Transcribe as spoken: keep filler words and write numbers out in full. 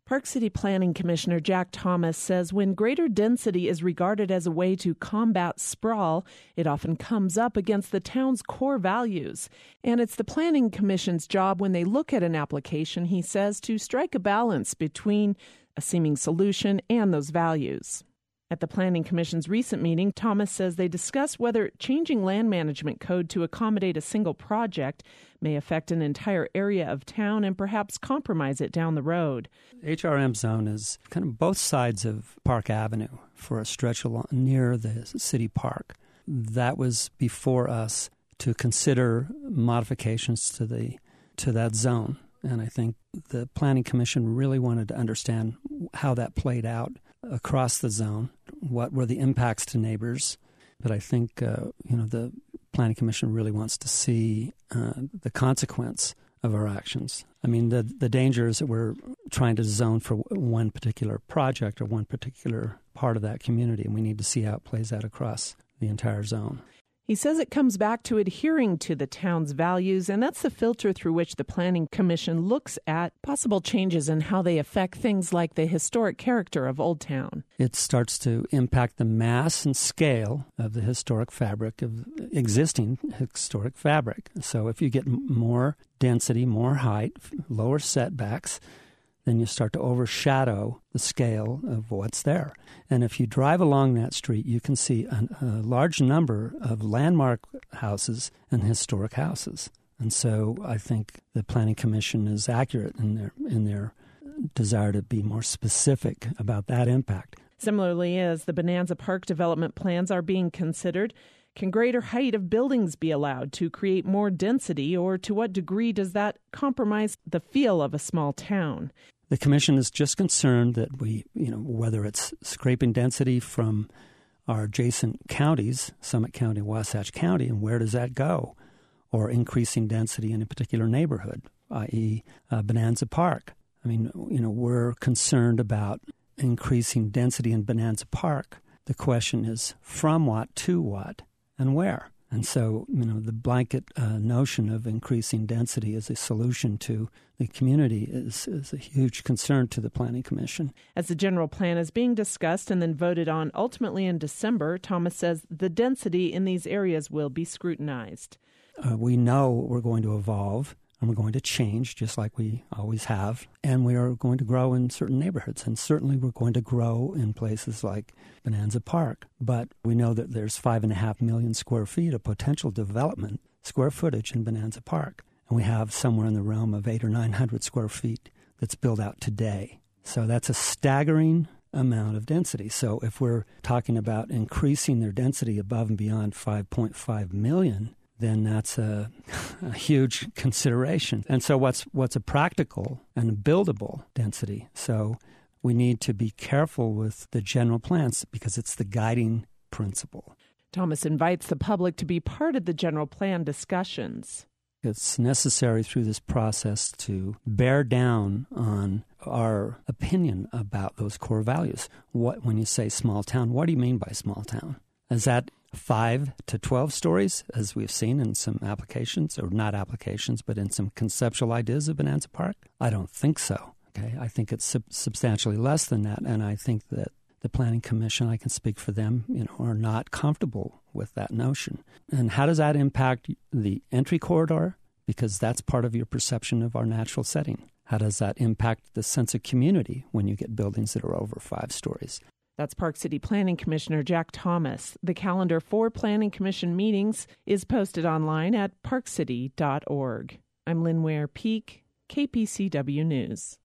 Park City Planning Commissioner Jack Thomas says when greater density is regarded as a way to combat sprawl, it often comes up against the town's core values. And it's the Planning Commission's job when they look at an application, he says, to strike a balance between a seeming solution and those values. At the Planning Commission's recent meeting, Thomas says they discussed whether changing land management code to accommodate a single project may affect an entire area of town and perhaps compromise it down the road. H R M zone is kind of both sides of Park Avenue for a stretch along, near the city park. That was before us to consider modifications to the to that zone. And I think the Planning Commission really wanted to understand how that played out across the zone, what were the impacts to neighbors. But I think, uh, you know, the Planning Commission really wants to see uh, the consequence of our actions. I mean, the the danger is that we're trying to zone for one particular project or one particular part of that community, and we need to see how it plays out across the entire zone. He says it comes back to adhering to the town's values, and that's the filter through which the Planning Commission looks at possible changes in how they affect things like the historic character of Old Town. It starts to impact the mass and scale of the historic fabric, of existing historic fabric. So if you get more density, more height, lower setbacks, then you start to overshadow the scale of what's there. And if you drive along that street, you can see a, a large number of landmark houses and historic houses. And so I think the Planning Commission is accurate in their in their desire to be more specific about that impact. Similarly, as the Bonanza Park development plans are being considered, can greater height of buildings be allowed to create more density, or to what degree does that compromise the feel of a small town? The Commission is just concerned that we, you know, whether it's scraping density from our adjacent counties, Summit County and Wasatch County, and where does that go? Or increasing density in a particular neighborhood, that is. Uh, Bonanza Park. I mean, you know, we're concerned about increasing density in Bonanza Park. The question is from what to what and where? And so, you know, the blanket uh, notion of increasing density as a solution to the community is, is a huge concern to the Planning Commission. As the general plan is being discussed and then voted on ultimately in December, Thomas says the density in these areas will be scrutinized. Uh, we know we're going to evolve and we're going to change just like we always have, and we are going to grow in certain neighborhoods, and certainly we're going to grow in places like Bonanza Park. But we know that there's five and a half million square feet of potential development square footage in Bonanza Park, and we have somewhere in the realm of eight or nine hundred square feet that's built out today. So that's a staggering amount of density. So if we're talking about increasing their density above and beyond five point five million, then that's a, a huge consideration. And so what's what's a practical and a buildable density? So we need to be careful with the general plans because it's the guiding principle. Thomas invites the public to be part of the general plan discussions. It's necessary through this process to bear down on our opinion about those core values. What, when you say small town, what do you mean by small town? Is that five to twelve stories, as we've seen in some applications, or not applications, but in some conceptual ideas of Bonanza Park? I don't think so. Okay, I think it's sub- substantially less than that, and I think that the Planning Commission, I can speak for them, you know, are not comfortable with that notion. And how does that impact the entry corridor? Because that's part of your perception of our natural setting. How does that impact the sense of community when you get buildings that are over five stories? That's Park City Planning Commissioner Jack Thomas. The calendar for Planning Commission meetings is posted online at park city dot org. I'm Lynn Ware Peak, K P C W News.